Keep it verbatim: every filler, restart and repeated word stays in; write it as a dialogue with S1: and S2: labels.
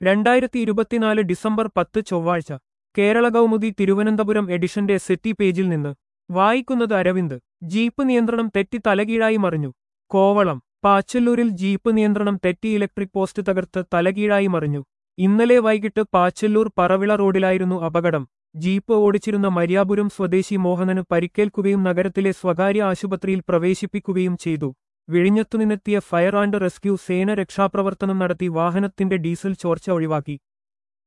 S1: രണ്ടായിരത്തി ഇരുപത്തിനാല് ഡിസംബർ പത്ത് ചൊവ്വാഴ്ച കേരള കൗമുദി തിരുവനന്തപുരം എഡിഷന്റെ സെറ്റി പേജിൽ നിന്ന് വായിക്കുന്നത് അരവിന്ദ്. ജീപ്പ് നിയന്ത്രണം തെറ്റി തലകീഴായി മറിഞ്ഞു. കോവളം. പാച്ചല്ലൂരിൽ ജീപ്പ് നിയന്ത്രണം തെറ്റി ഇലക്ട്രിക് പോസ്റ്റ് തകർത്ത് തലകീഴായി മറിഞ്ഞു. ഇന്നലെ വൈകിട്ട് പാച്ചല്ലൂർ പറവിള റോഡിലായിരുന്നു അപകടം. ജീപ്പ് ഓടിച്ചിരുന്ന മര്യാപുരം സ്വദേശി മോഹനന് പരിക്കേൽക്കുകയും നഗരത്തിലെ സ്വകാര്യ ആശുപത്രിയിൽ പ്രവേശിപ്പിക്കുകയും ചെയ്തു. വിഴിഞ്ഞത്തുനിന്നെത്തിയ ഫയർ ആൻഡ് റെസ്ക്യൂ സേന രക്ഷാപ്രവർത്തനം നടത്തി വാഹനത്തിന്റെ ഡീസൽ ചോർച്ച ഒഴിവാക്കി.